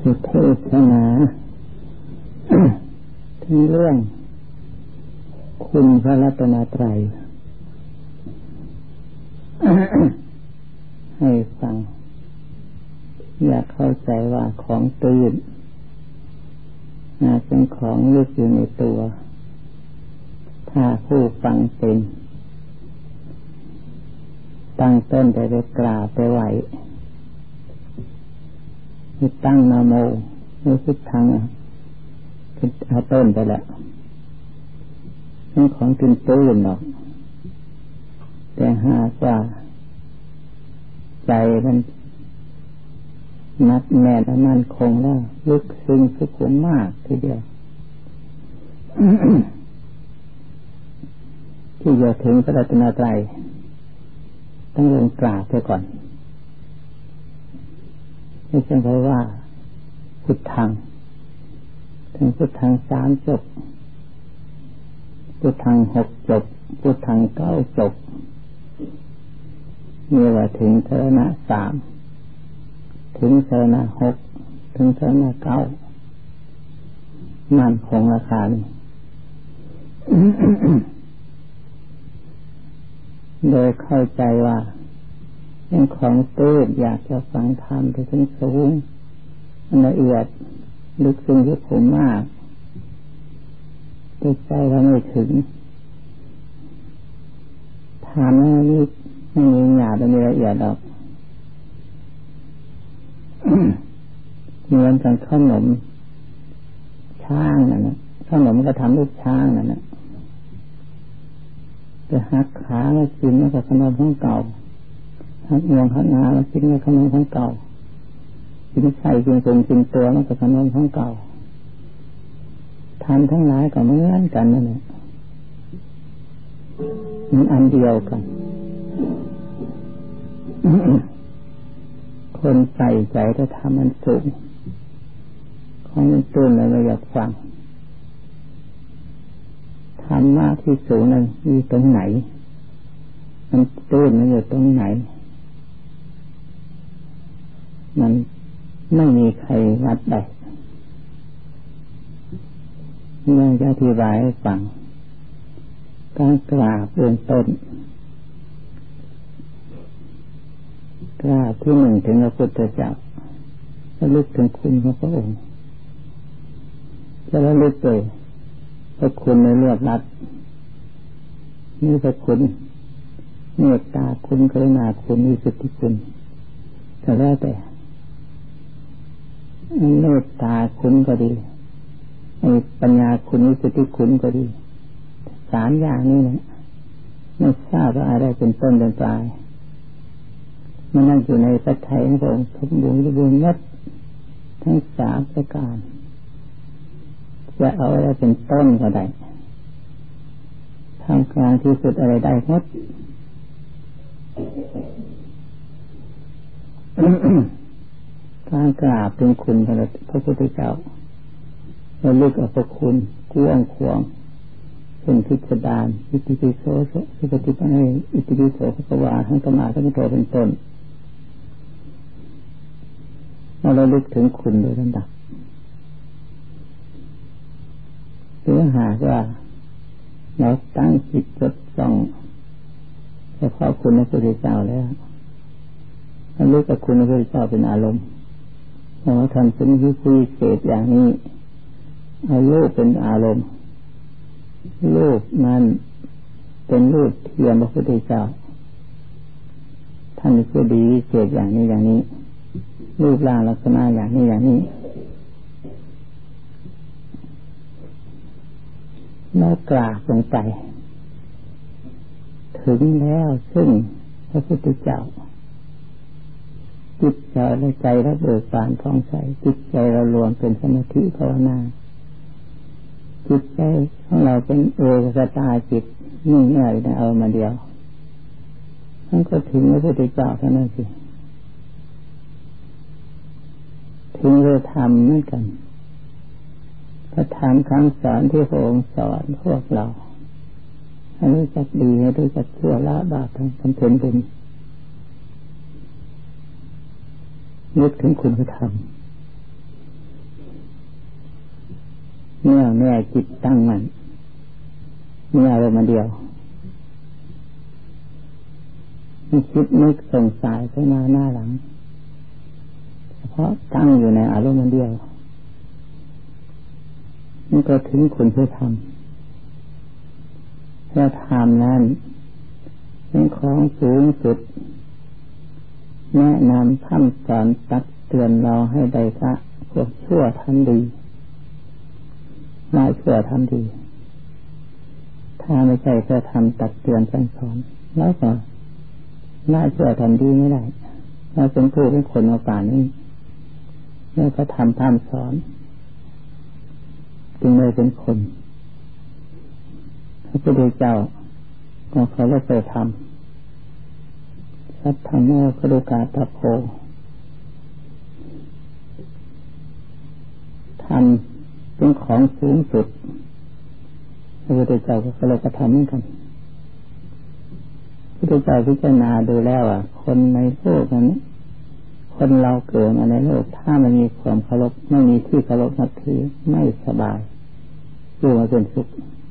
เทศนาถึงเรื่องคุณพระรัตนตรัยให้ฟังอยากเข้าใจว่าของตื่นเป็นของลึกอยู่ในตัวถ้าผู้ฟังเป็นตั้งต้นไปกราบไปไหวตั้งนะโมรู้สึกทางเอาต้นไปแล้วเป็นของตื่นหรอกแต่หากว่าใจมันนัดแน่นและมั่นคงแล้วลึกซึ้งสุขุมมากทีเดียว ที่จะถึงพระรัตนตรัยต้องลงกราบไปก่อนไม่ใช่เพราะว่าพุทธังถึงพุทธัง3 จบพุทธัง6 จบพุทธัง9 จบนี่ว่าถึงสรณะ3ถึงสรณะ6ถึงสรณะ9มั่นคงราคานี้ โดยเข้าใจว่าเป็นของตื้นอยากจะฟังธรรมที่ถึงสูงละเอียดลึกซึ้งที่ผมมากใจเราไม่ถึงถามนี่ไม่มีหยาบไม่มีละเอียดหรอก เหมือนกันขนมช้างนั่นนะขนมก็ทำด้วยช้างนั่นนะจะหักขาแล้วกินแล้วก็ขนมของเก่าหักงวงหักงาแล้วกินแล้วขนมของเก่ากินไข่กินตรงกินตัวแล้วก็ขนมของเก่าทำทั้งหลายก็เหมือนกันนั่นแหละมันอันเดียวกัน คนใส่ใจถ้าทำมันสูงของมันตื้นเลยไม่อยากฟังธรรมะที่สูงนั้นมีตรงไหนมันตื้นมันอยู่ตรงไหนมันไม่มีใครวัดได้เมื่อจะอธิบายให้ฟังการกราบเบื้องต้นกราบที่1ถึงพระพุทธเจ้าระลึกถึงคุณของพระองค์จะระลึกเลยพระคุณในเลือดรัดนี่พระคุณเมตตาคุณกรุณาคุณวิสุทธิคุณแต่แล้วแต่เมตตาคุณก็ดีปัญญาคุณวิสุทธิคุณก็ดี3 อย่างนี้นะไม่ทราบว่าอะไรเป็นต้นเป็นปลายมันนั่งอยู่ในพระทัยของพระองค์สมบูรณ์นัดทั้ง3 ประการจะเอาอะไรเป็นต้นก็ได้ทางกลางที่สุดอะไรได้หมด การกราบถึงคุณพระพุทธเจ้าระลึกเอาพระคุณกว้างขวางเป็นพิสดารอิติปิโสสุปฏิปันให้อิติปิโสภควาทั้งธรรมะทั้งโตเป็นต้นเราระลึกถึงคุณโดยลำดับหรือหากว่าเราตั้งจิตจดจ้องเฉพาะคุณพระพุทธเจ้าแล้วระลึกกับคุณพระพุทธเจ้าเป็นอารมณ์เราทำเป็นวิเศษอย่างนี้เอารูปเป็นอารมณ์รูปนั้นเป็นรูปเทียมพระพุทธเจ้าท่านคือดีวิเศษอย่างนี้อย่างนี้รูปร่างลักษณะอย่างนี้อย่างนี้แล้วกราบลงไปถึงแล้วซึ่งพระพุทธเจ้าจิตใจเราเบิกบานผ่องใสจิตใจเรารวมเป็นสมาธิภาวนาจิตใจของเราเป็นเอกคตาจิตนิ่งเฉยได้เอามาเดียวมันก็ถึงพระพุทธเจ้าเท่านั้นสิถึงเรื่องธรรมเหมือนกันพระธรรมคำสอนที่พระองค์สอนพวกเราให้รู้จักดีให้รู้จักชั่วละบาปทำเพ็ญบุญนึกถึงคุณธรรมแน่วแน่จิตตั้งมั่นมีอารมณ์เดียวไม่คิดนึกสงสัยไปหน้าหลังเฉพาะตั้งอยู่ในอารมณ์เดียวมันก็ถึงคุณเพื่อทำเพื่อทำนั้นเป็นของสูงสุดแนะนำพร่ำสอนตักเตือนเราให้ได้ละพวกชั่วทำดีไม่ชั่วทำดีถ้าไม่ใช่เพื่อทำตักเตือนสั่งสอนแล้วก็ไม่ชั่วทำดีไม่ได้เราเป็นผู้เป็นคนมาป่านนี้แล้วก็ทำพร่ำสอนจึงเลยเป็นคนพระพุทธเจ้าก็เขาได้ไปทำสัทธโมคดุกาตโพทำเป็นของสูงสุดพระพุทธเจ้าก็เลยกระทำเหมือนกันพระพุทธเจ้าพิจารณาดูแล้วคนในโลกนั้นคนเราเกิดมาในโลกถ้าไม่มีความเคารพไม่มีที่เคารพนับถือไม่สบายอยู่มาเป็นสุข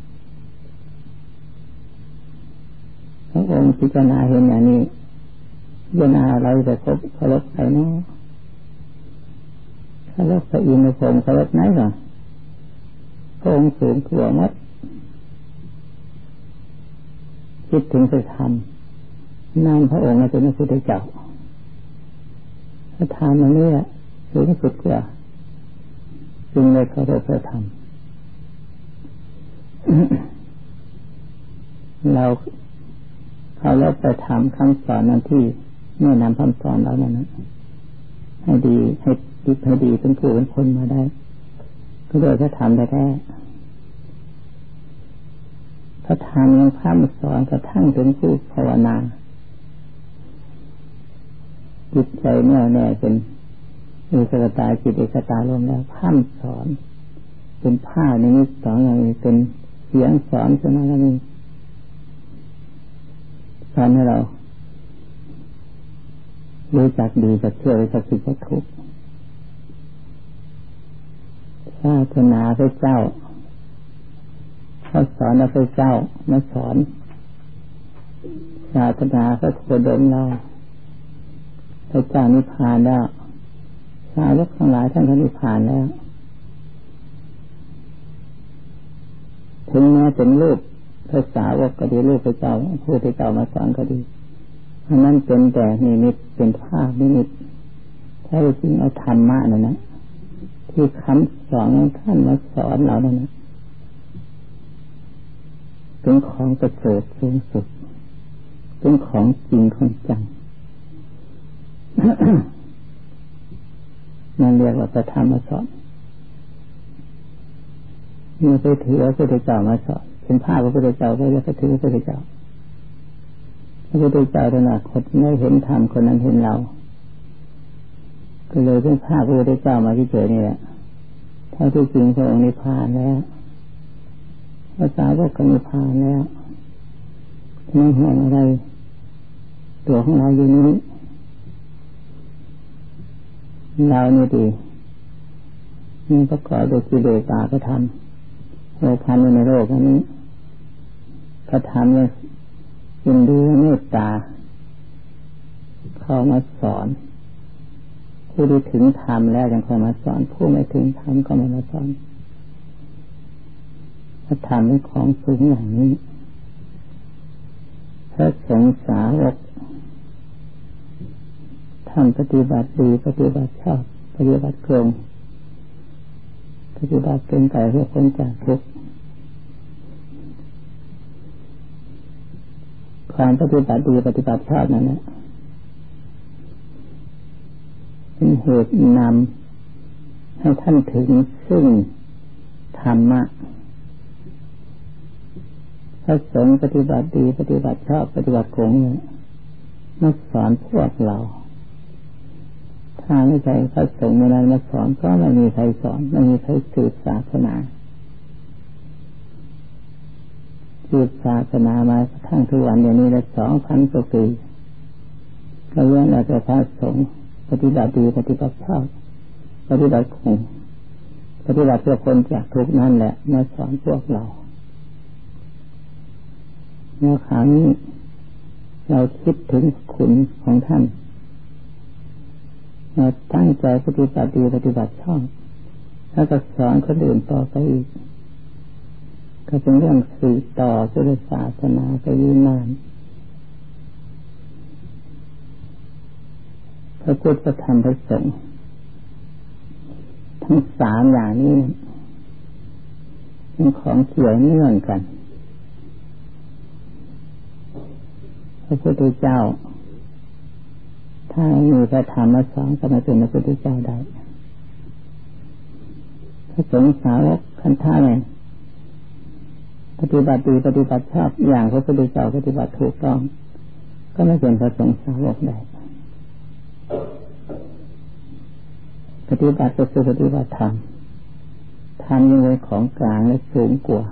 พระองค์พิจารณาเห็นอย่างนี้พิจารณาเราจะเคารพใครเนาะเคารพพระอินทร์พระองค์เคารพไหนหรอพระองค์สูงกว่ามัดคิดถึงจะทำนามพระองค์เป็นพระพุทธเจ้าพระธรรมอันนี้สูงสุดกว่าจึงเลยเคารพพระธรรมเราเขาเลิกไปทำคำสอนนั้นที่แนะนำคำสอนเรานั้นให้ดีให้ดีให้ดีเป็นผู้เป็นคนมาได้ก็โดยพระธรรมแท้พระธรรมยังพร่ำสอนกระทั่งถึงผู้ภาวนาจิตใจแน่วแน่เป็นเอกตาจิตเอกตาลมแล้วพร่ำสอนเป็นผ้าในนิสสอนอย่างนี้เป็นเสียงสอนขึ้นมาแล้วนี่สอนให้เรารู้จักดีจักเชื่อรู้จักผิดจักถูกศาสนาพระเจ้าเขาสอนพระเจ้ามาสอนศาสนาพระโคดมเราพระเจ้านิพพานแล้วสาวกทั้งหลายท่านก็นิพพานแล้วถึงแม้เป็นรูปภาษาวกก็ดีรูปพระเจ้าผู้ที่เจ้ามาสอนก็ดีอันนั้นเป็นแต่นิมิตเป็นภาพนิมิตแท้จริงเอาธรรมะนั่นนะที่คำสอนของท่านมาสอนเรานั่นนะเป็นของประเสริฐสูงสุดเป็นของจริงของจัง นั่นเรียกว่าพระธรรมมาสอนเมื่อไปถือพระพุทธเจ้ามาสอนเป็นภาพพระพุทธเจ้าไปแล้วก็ถือพระพุทธเจ้าพระพุทธเจ้าขนาดคนไม่เห็นธรรมคนนั้นเห็นเราก็เลยเป็นภาพพระพุทธเจ้ามาที่เจอนี่แหละเท่าที่จริงพระองค์นิพพานแล้วภาษาก็นิพพานแล้วไม่ห่วงอะไรตัวของเราอยู่นี้เรานี่ดีนี่ประกอบด้วยกิเลสตาก็ทำโลภะในโลกนี้ก็ทำเนี่ยยินดีเมตตาเข้ามาสอนผู้ที่ถึงธรรมแล้วยังเข้ามาสอนผู้ไม่ถึงธรรมก็ไม่มาสอนพระธรรมเป็นของสูงอย่างนี้พระสงฆ์สาวกท่านปฏิบัติดีปฏิบัติชอบปฏิบัติตรงปฏิบัติเป็นไปเพื่อพ้นจากทุกข์ความปฏิบัติดีปฏิบัติชอบนั้นนะเป็นเหตุนำให้ท่านถึงซึ่งธรรมะพระสงฆ์ปฏิบัติดีปฏิบัติชอบปฏิบัติตรงเนี่ยมาสอนพวกเราถ้าไม่ใช่พระสงฆ์อะไรมาสอนก็ไม่มีใครสอนไม่มีใครสืบศาสนาสืบศาสนามาทั้งทุกวันอย่างนี้ละ2,000 กว่าปีก็ล้วนแต่พระสงฆ์ปฏิบัติดีปฏิบัติชอบปฏิบัติคงปฏิบัติเพื่อคนจากทุกข์นั่นแหละมาสอนพวกเราเมื่อครั้งนี้เราคิดถึงคุณของท่านเราตั้งใจปฏิบัติดีปฏิบัติชอบแล้วก็สอนคนอื่นต่อไปอีกก็เป็นเรื่องสืบต่อพุทธศาสนาไปยืนนานพระพุทธพระธรรมพระสงฆ์ทั้งสามอย่างนี้เป็นของเกี่ยวเนื่องกันพระพุทธเจ้าถ้ามีพระธรรมมาสอนก็ไม่เป็นพระพุทธเจ้าได้พระสงฆ์สาวกขั้นท่าเลยปฏิบัติดีปฏิบัติชอบอย่างพระพุทธเจ้าปฏิบัติถูกต้องก็ไม่เป็นพระสงฆ์สาวกได้ปฏิบัติก็คือปฏิบัติธรรมธรรมยังเป็นของกลางและสูงกว่า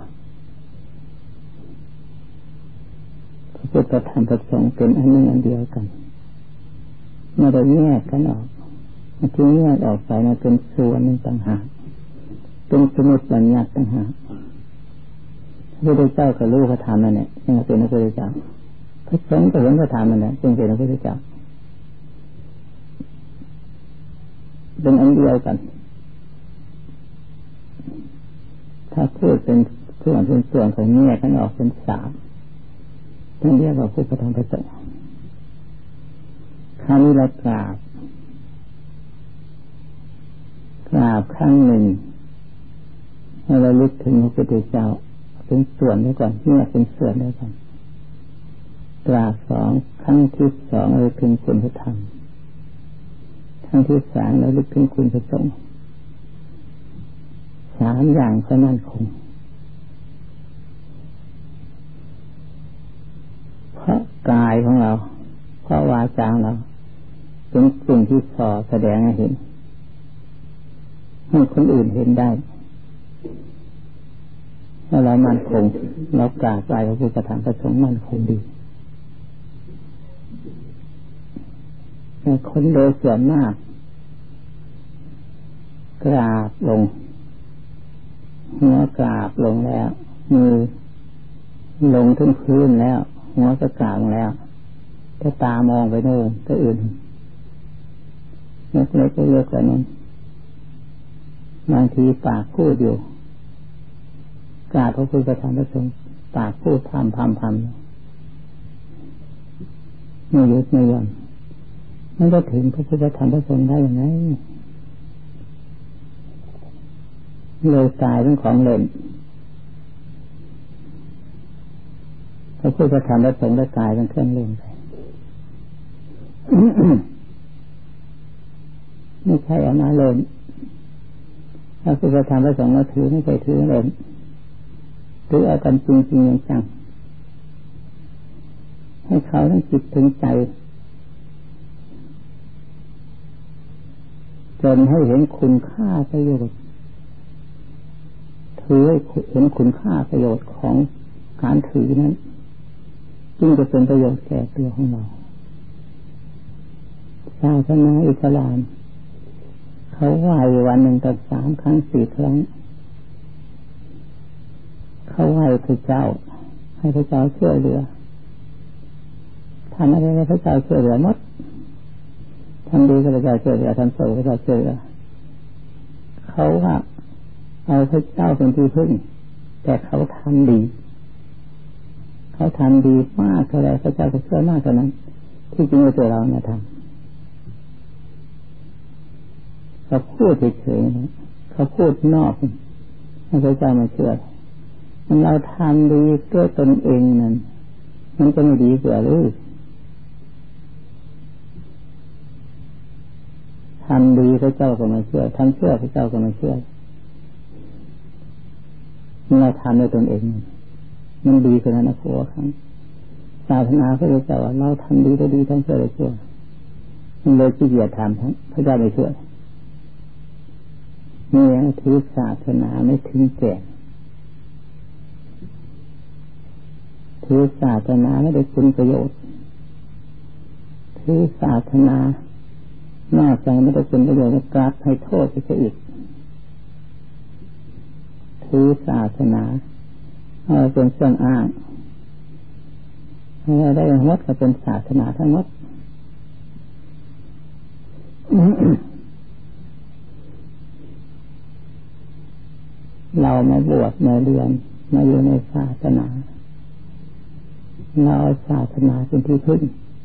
พระพุทธธรรมพระสงฆ์เป็นอันหนึ่งอันเดียวกันไม่ได้แยกกันออกที่แยกออกไปนั้นเป็นส่วนหนึ่งต่างหากเป็นสมุติบัญญัติต่างหากพระพุทธเจ้าก็รู้พระธรรมนั่นแหละจึงเป็นพระพุทธเจ้าพระสงฆ์ก็เห็นพระธรรมนั่นแหละจึงเป็นพระพุทธเจ้าเป็นอันเดียวกันถ้าพูดเป็นส่วนของแยกกันออกเป็นสามท่านเรียกว่าพุทธธรรมพระสงฆ์ครั้งนี้เรากราบครั้งหนึ่งให้เราลึกถึงพระพุทธเจ้าเป็นส่วนด้วยก่อนเนี่ยเป็นส่วนด้วยกันกราบสองครั้งที่สองเราถึงคุณพระธรรมครั้งที่สามเราลึกถึงคุณพระสงฆ์สามอย่างก็มั่นคงเพราะกายของเราเพราะวาจาของเราเป็นสิ่งที่ส่อแสดงให้เห็นให้คนอื่นเห็นได้ถ้าเรามั่นคงเรากราบไหว้พระพุทธธรรมพระสงฆ์มั่นคงดีแต่คนโดยส่วนมากกราบลงหัวกราบลงแล้วมือลงถึงพื้นแล้วหัวก็กราบแล้วแต่ตามองไปโน่นก็อื่นเล็กๆเล็กกว่านั้นบางทีปากพูดอยู่กราบพระพุทธธรรมพระสงฆ์ปากพูดพำไม่หยุดไม่หย่อนมันก็ถึงพระพุทธธรรมพระสงฆ์ได้อย่างไรเลยกลายเป็นของเล่นพระพุทธธรรมพระสงฆ์ได้กลายเป็นเครื่องเล่นไปไม่ใช่เอามาเล่นพระพุทธธรรมพระสงฆ์เราถือไม่ใช่ถือเล่นถือเอากันจริงๆจังให้เขาทั้งจิตถึงใจจนให้เห็นคุณค่าประโยชน์ถือให้เห็นคุณค่าประโยชน์ของการถือนั้นจึงจะเป็นประโยชน์แก่ตัวของเราศาสนาอิสลามเขาไหว้วันหนึ่งตั้ง3 ครั้ง 4 ครั้งเขาไหว้พระเจ้าให้พระเจ้าช่วยเหลือทำอะไรให้พระเจ้าช่วยเหลือหมดทำดีก็พระเจ้าช่วยเหลือทำชั่วพระเจ้าช่วยเหลือเขาว่าเอาพระเจ้าเป็นที่พึ่งแต่เขาทำดีมากเท่าไรพระเจ้าจะช่วยมากเท่านั้นที่จริงตัวเราเนี่ยทำเขาพูดเฉยๆนะเขาพูดนอกให้พระเจ้ามาช่วยมันเราทำดีด้วยตนเองนั่นมันจะไม่ดีกว่าหรือทำดีพระเจ้าก็มาช่วยทำชั่วพระเจ้าก็มาช่วยเราทำด้วยตนเองมันดีขนาดนั้นพอครั้งศาสนาพระเจ้าเราทำดีได้ดีทำชั่วได้ชั่วมันเลยขี้เกียจทำทั้งพระเจ้าไม่ช่วยนี่ถือศาสนาไม่ถึงแก่ถือศาสนาไม่ได้คุณประโยชน์ถือศาสนานอกจากไม่ได้คุณประโยชน์กลับให้โทษไปอีกถือศาสนาเอาเป็นเครื่องอ้างให้ได้หมดก็เป็นศาสนาทั้งหมด เรามาบวชมาเรียนมาอยู่ในศาสนาเราเอาศาสนาเป็นที่พึ่ง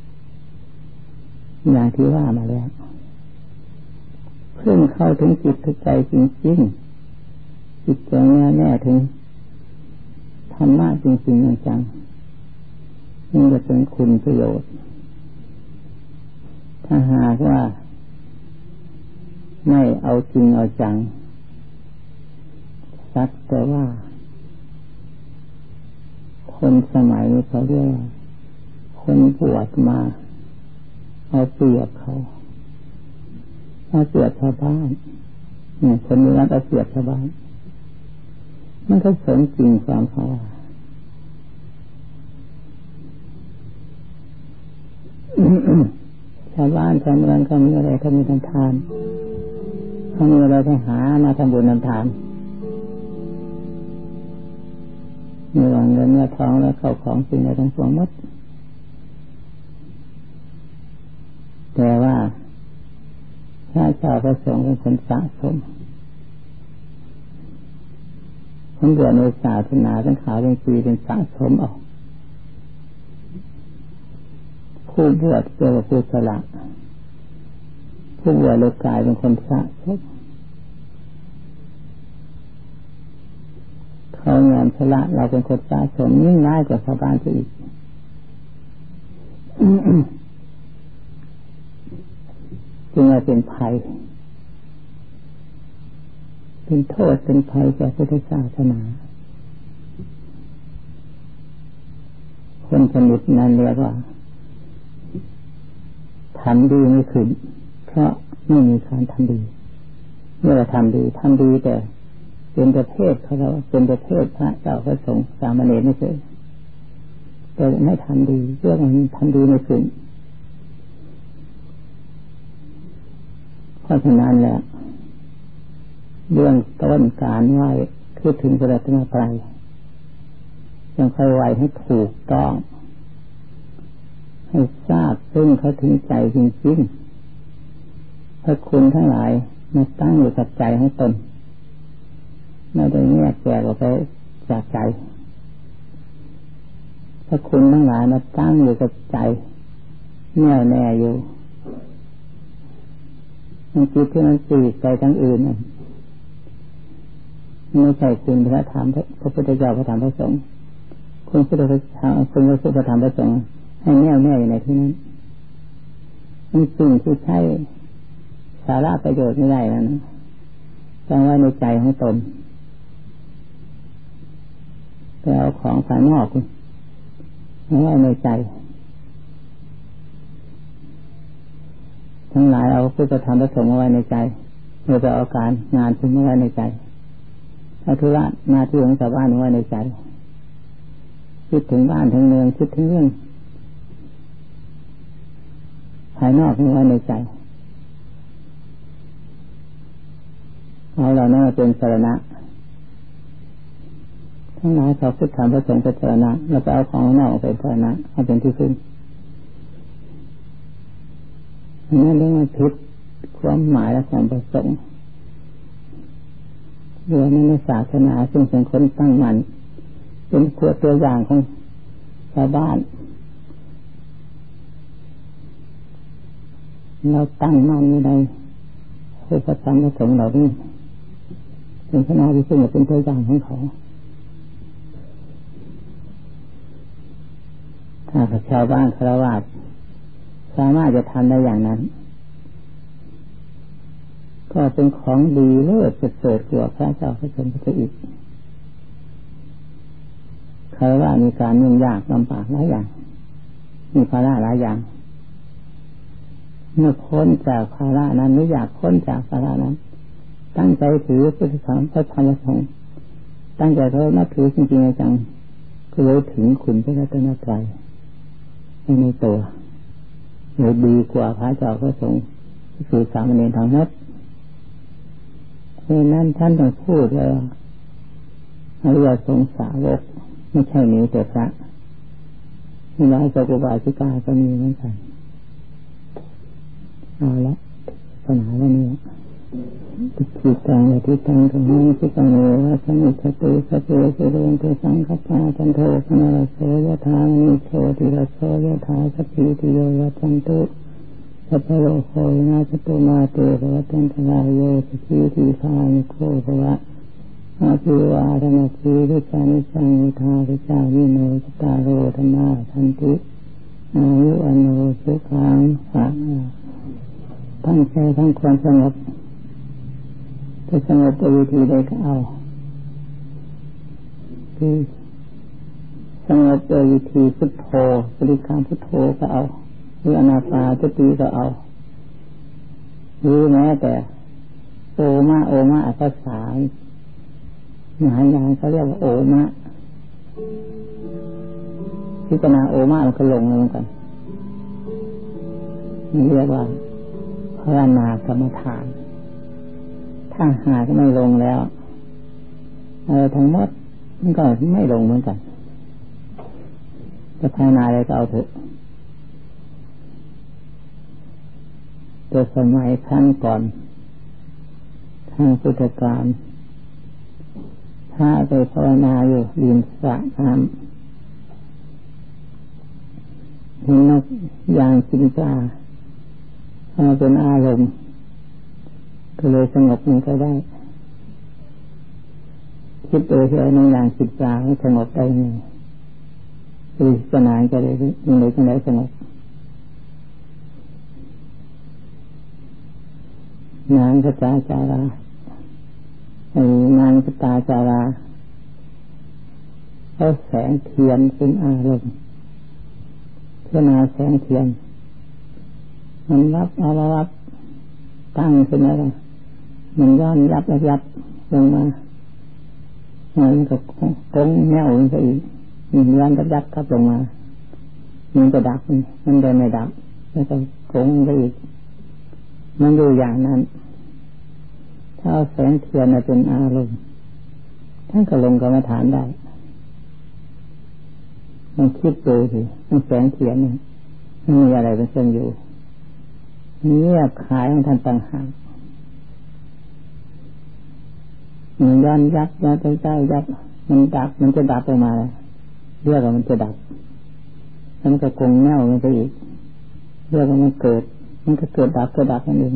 อย่างที่ว่ามาแล้วพึ่งเข้าถึงจิตถึงใจจริงๆจิตใจแน่ถึงธรรมะจริงๆจังๆนี่จะเป็นคุณประโยชน์ถ้าหากว่าไม่เอาจริงเอาจังสักแต่ว่าคนสมัยนี้เขาเรียกว่าคนบวชมาเอาเปรียบเขาเอาเปรียบชาวบ้านคนนี้รักเอาเปรียบชาวบ้านมันก็สมจริงความเขาชาวบ้านชาวเมืองเขามีอะไรเขามีทำทานเขามีอะไรให้หามาทำบุญทำทานมีเงินเงินทองและเข้าของสิ่งใดทั้งปวงหมดแต่ว่าพระเจ้าพระสงฆ์เป็นคนสะสมคนบวชในศาสนาเป็นขาวเป็นปีเป็นสะสมออกผู้บวชเรียกว่าผู้สละผู้บวชเลยกลายเป็นคนสะสมเขางานสละเราเป็นคนสะสมยิ่งง่ายกว่าชาวบ้านซะอีกจึงว่าเป็นภัยเป็นโทษเป็นภัยแก่พุทธศาสนาคนชนิดนั้นเรียกว่าทำดีไม่ขึ้นเพราะไม่มีการทำดีเมื่อทำดีแต่เป็นประเภทเขาเราเป็นประเภทพระเจ้าพระสงฆ์สามเณรไม่ใช่แต่ไม่ทำดีเรื่องมันทำดีไม่ขึ้นเพราะฉะนั้นแหละเรื่องต้นการไหวคือถึงพระรัตนตรัยยังค่อยไหวให้ถูกต้องให้ทราบซึ่งเขาถึงใจจริงๆถ้าคุณทั้งหลายมาตั้งอยู่กับใจของตนไม่ได้แยกแยกออกไปจากใจถ้าคุณทั้งหลายมาตั้งอยู่กับใจแน่วแน่อยู่มันจิตที่มันปลีกไปทั้งอื่นไม่ใช่คุณพระธรรมพระพุทธเจ้าพระธรรมพระสงฆ์คุณพุทธธรรมคุณพระพุทธธรรมพระสงฆ์ให้แน่วแน่อยู่ในที่นั้นมันสิ่งที่ใช้สาระประโยชน์ไม่ได้แล้วนะต้องไว้ในใจของตนไปเอาของภายนอกไว้ในใจทั้งหลายเอาพุทธธรรมพระสงฆ์มาไว้ในใจเราจะเอาการงานทิ้งไว้ในใจเอาธุระหน้าที่ของชาวบ้านไว้ในใจคิดถึงบ้านถึงเมืองคิดถึงเรื่องภายนอกไว้ในใจเอาเราเนี่ยเป็นสรณะทั้งหลายเขาพุทธธรรมพระสงฆ์เป็นสรณะแล้วก็เอาของนอกเป็นสรณะเอาเป็นที่พึ่งนั่นเรียกว่าผิดความหมายและความประสงค์เรื่องในศาสนาซึ่งเป็นคนตั้งมั่นเป็นตัวอย่างของชาวบ้านเราตั้งมั่นในพุทธธรรมพระสงฆ์เหล่านี้เป็นคณะที่ซึ่งเป็นตัวอย่างของเขาถ้าชาวบ้านฆราวาสสามารถจะทำได้อย่างนั้นก็เป็นของดีเลิศประเสริฐกว่าพระเจ้าพระสงฆ์พระอีกฆราวาสมีการยุ่งยากลำบากหลายอย่างมีภาระหลายอย่างเมื่อพ้นจากภาระนั้นไม่อยากพ้นจากภาระนั้นตั้งใจถือพุทธธรรมพระธรรมพระสงฆ์ตั้งใจเขานับถือจริงๆจังก็เลยถึงคุณพระรัตนตรัยในตัวเลยดีกว่าพระเจ้าพระสงฆ์คือสามเณรทั้งหมดเพราะนั้นท่านต้องพูดเลยอริยสงสาวกไม่ใช่มีแต่พระมีหลายเจ้าอุบาสิกาก็มีเหมือนกันเอาละปัญหาเรื่องนี้จิตตังและทิฏฐังทั้งนี้ที่ตังเอวะสมิทติสเปเสเรนเตสังฆปาจันโทพนรโสยถานิโชติรโสยถาสัพพิติโยยจันตุสัพพโลโควินาศตุมาเตภวตันตรายโยสุขีทีฆานิโคภวะอาภิวาทนาสีวิจานิจังวุธาวิจาวิโนจตารโรธรรมาทันติอายุอโนสุขังทั้งใจทั้งความสงบจะสงบโดยวิธีใดก็เอาคือสงบโดยวิธีพุทโธบริกรรมพุทโธก็เอาหรืออนาปานสติก็เอาหรือแม้แต่โอมาภาษามหายานเขาเรียกว่าโอมาพิจารณาโอมามันก็ลงเลยเหมือนกันนี่เรียกว่าภาวนากรรมฐานถ้าหากไม่ลงแล้วทั้งหมดมันก็ไม่ลงเหมือนกันจะภาวนาอะไรก็เอาเถอะตัวสมัยขั้นก่อนทางพุทธกาลถ้าไปภาวนาอยู่ริมสระน้ำเห็นนกยางกินปลาเอาเป็นอารมณ์ก็เลยสงบมันก็ได้คิดโดยที่นกยางกินปลาให้สงบได้ไงปริศนาจะได้ยังไงจะได้สงบนางกตาจารานางกตาจาราเอาแสงเทียนเป็นอารมณ์เพื่อนาแสงเทียนมันรับตั้งขึ้นแล้วมันย้อนยับลงมามันก็กงแนวมันก็อีกมันย้อนยับกลับลงมามันจะดับมันจะไม่ดับแล้วก็กงไปอีกมันอยู่อย่างนั้นถ้าเอาแสงเทียนเป็นอารมณ์ท่านก็ลงกรรมฐานได้มันคิดดูสิมันแสงเทียนนี่มีอะไรเป็นเครื่องอยู่เงียบขายของท่านต่างหากมันย้อนยับมันดับมันจะดับออกมาเรียกว่ามันจะดับแล้วมันก็คงแน่วมันไปอีกเรียกว่ามันเกิดมันก็เกิดดับนั่นเอง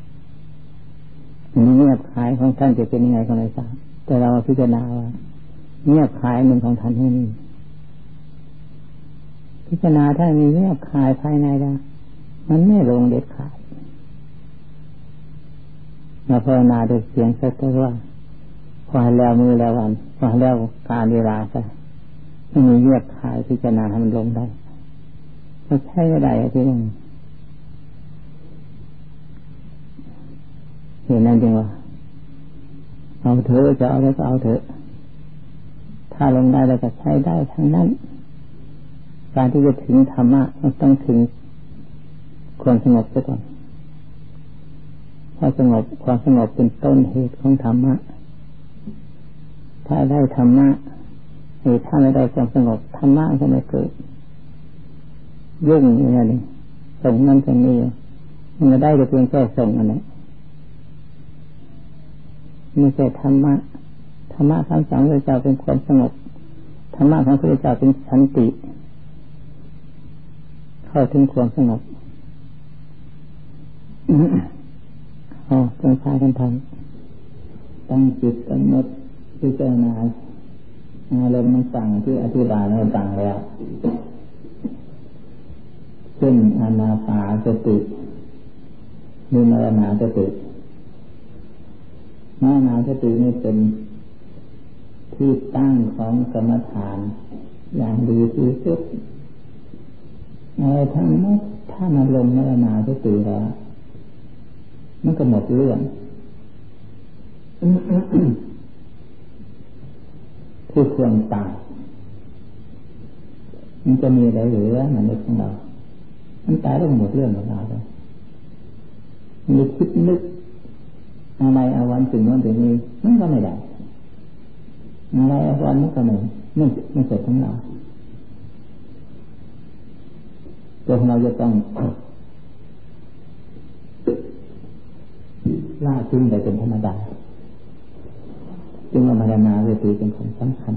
เงียบขายของท่านจะเป็นยังไงก็ไม่ทราบแต่เราพิจารณาว่าเงียบขายมันของท่านที่นี่พิจารณาถ้ามีเงียบขายภายในแล้วมันไม่ลงเด็ดขาดมาภาวนาโดยเสียงสักแต่ว่าพอแล้วมือแล้ววันพอแล้วการเวลาไปไม่มีเงียบขายพิจารณาให้มันลงได้ก็ใช่ไม่ได้ที่นั่นเห็นนั่นจริงว่าเอาเถอะจะเอาแล้วก็เอาเถอะถ้าลงได้เราจะใช้ได้ทั้งนั้นการที่จะถึงธรรมะมันต้องถึงความสงบซะก่อนความสงบเป็นต้นเหตุของธรรมะถ้าได้ธรรมะหรือถ้าไม่ได้ความสงบธรรมะก็ไม่เกิดยุ่งอย่างนี้ส่งนั่นส่งนี่มันจะได้แต่เพียงแค่ส่งอันนี้ไม่ใช่ธรรมะคำสั่งพระเจ้าเป็นความสงบธรรมะของพระเจ้าเป็นสันติเข้าถึงความสงบต้องพากันทำตั้งจิตตั้งมดพิจารณาอารมณ์มันสั่งที่อธิบายมันสั่งแล้วเช่นอานาปานสติหรือมรณาสติมรณาสตินี่เป็นที่ตั้งของกรรมฐานอย่างดีที่สุดทั้งหมดถ้ามันลงมรณาสติแล้วมันก็หมดเรื่องคือความตายมันจะมีอะไรเหลือมนุษย์ของเรามันตายแล้วหมดเรื่องของเราเลยมีคิดนึกอะไรเอาวันถึงนั้นถึงนี้มันก็ไม่ได้อะไรวันนี้ก็ไม่เสร็จของเราตัวของเราจะต้องล่าทิ้งไปเป็นธรรมดาจึงเอามาดนาเวทีเป็นของสำคัญ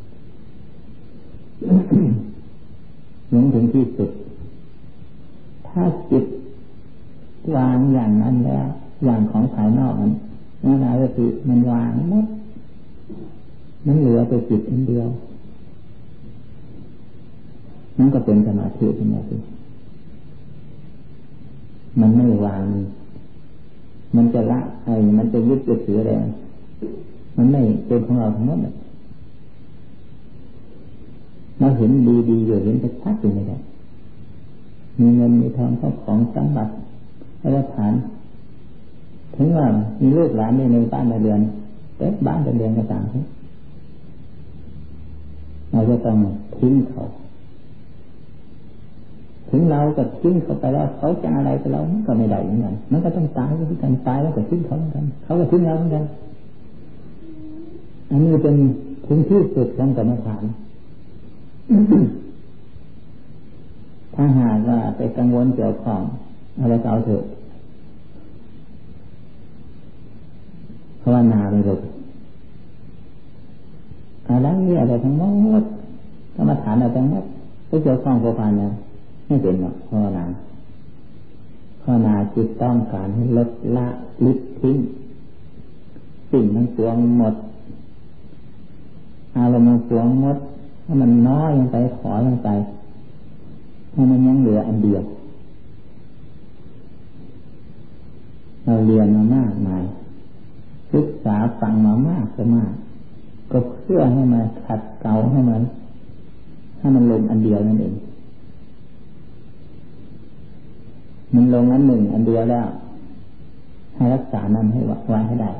ยังถึงที่สุดถ้าจิตวางอย่างนั้นแล้วอย่างของภายนอกนั้นนาเวทีมันวางหมดนั้นเหลือแต่จิตอันเดียวนั่นก็เป็นสมาธิขึ้นมาสิมันไม่วางมันจะละมันจะยึดจะถืออะไรมันไม่เป็นของเราทั้งหมดเราเห็นดีๆอยู่เห็นชัดๆอยู่ในใจมีเงินมีทองของสมบัติและฐานถึงว่ามีลูกหลานในบ้านในเรือนแต่บ้านในเรือนก็ตามเราจะต้องทิ้งเขาถึงเราจะทิ้งเขาไปแล้วเขาจะอะไรไปเราก็ไม่ได้เหมือนกันมันก็ต้องตายเหมือนกันตายแล้วก็ทิ้งเขาเหมือนกันเขาก็ทิ้งเราเหมือนกันอันนี้เป็นถึงที่สุดของกรรมฐานถ้าหากว่าไปกังวลเกี่ยวข้องอะไรก็เอาเถอะภาวนาไปเลยอะไรอะไรทั้งหมดกรรมฐานอะไรทั้งหมดไปเกี่ยวข้องกับภาวนาไม่เป็นหรอกภาวนาจิตต้องการให้ลดละลิบทิ้งสิ่งทั้งปวงหมดอารมณ์ทั้งปวงหมดถ้ามันน้อยลงไปขอลงไปถ้ามันยังเหลืออันเดียวเราเรียนมามากมายศึกษาฟังมามากก็มากก็เพื่อให้มันขัดเกลาให้มันลงอันเดียวนั่นเองมันลงอันหนึ่งอันเดียวแล้วให้รักษานั้นให้ไว้ให้ได้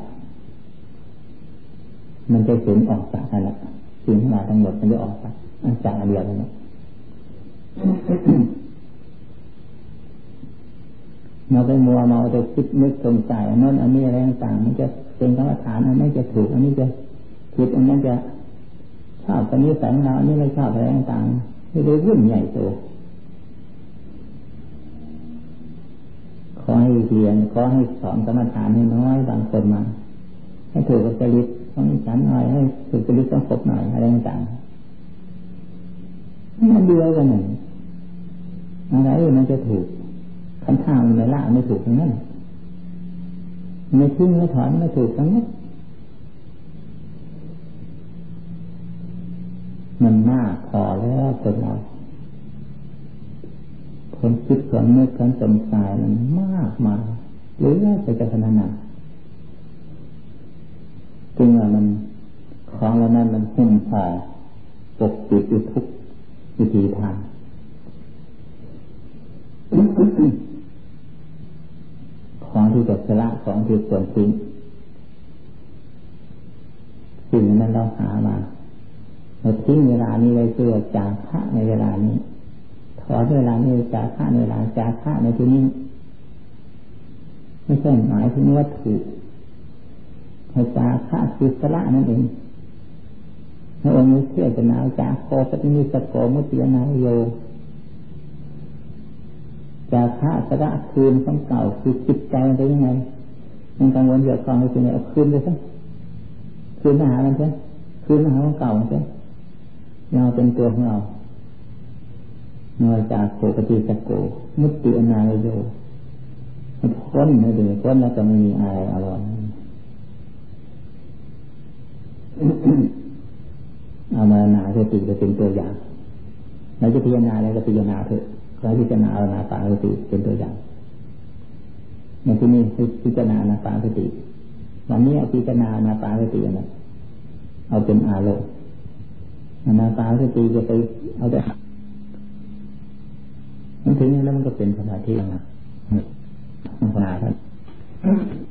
มันจะสูญออกจากกันละสิ่งทั้งหลายทั้งหมดมันจะออกไปจากอันเดียวนั้นเราไปมัวเมาจะคิดนึกสงสัยอันนั้นอันนี้อะไรต่างๆมันจะเป็นกรรมฐานอันนี้จะถูกอันนี้จะผิดอันนั้นจะชอบอันนี้แสงเราอันนี้ไม่ชอบอะไรต่างๆไม่ได้วุ่นใหญ่โตขอให้เรียนขอให้สอนกรรมฐานให้น้อยบางคนมาให้ถูกกับจริตของฉันหน่อยให้ถูกจริตต้องครบหน่อยอะไรต่างๆมันเดียวกันหนึ่งอะไรมันจะถูกขันธ์ข้าวไม่ละไม่ถูกทั้งนั้นไม่ทิ้งไม่ถอนไม่ถูกทั้งนั้นมันมากพอแล้วคนเราคนคิดคนนึกคนสงสัยมันมากมาหรือว่าจะขนาดนั้นจึงว่ามันของเรานั้นมันหุ้มห่อปกปิดอยู่ทุกวิธีทางของที่จะละของที่ควรทิ้งสิ่งนั้นเราหามาเราทิ้งเวลานี้เลยเพื่อจาคะในเวลานี้ถอนเวลานี้จาคะในเวลาจาคะในที่นี้ไม่ใช่หมายถึงวัตถุให้จาคะคือสละนั่นเองพระองค์เชื่อจะนาจาโคปฏินิสโกมุติยนาโยจาคะสละคืนของเก่าคือจิตใจมันเป็นยังไงมันกังวลเกี่ยวกับอะไรเป็นไงเอาคืนไปซะคืนมาหามันซะคืนมาหาของเก่าซะเราเป็นตัวของเราเมื่อจากโคปฏิสโกมุติยนาโยพ้นไม่ดีพ้นแล้วจะไม่มีอะไรอร่อยเอามานาสติจะเป็นตัวอย่างเราจะพิจารณาอะไรก็พิจารณาเถอะเราพิจารณาเอานาปานสติเป็นตัวอย่างในที่นี้พิจารณานาปานสติวันนี้พิจารณานาปานสตินะเอาเป็นอารมณ์นาปานสติจะไปเอาแต่มันถึงแล้วมันก็เป็นสมาธินะภาวนาท่าน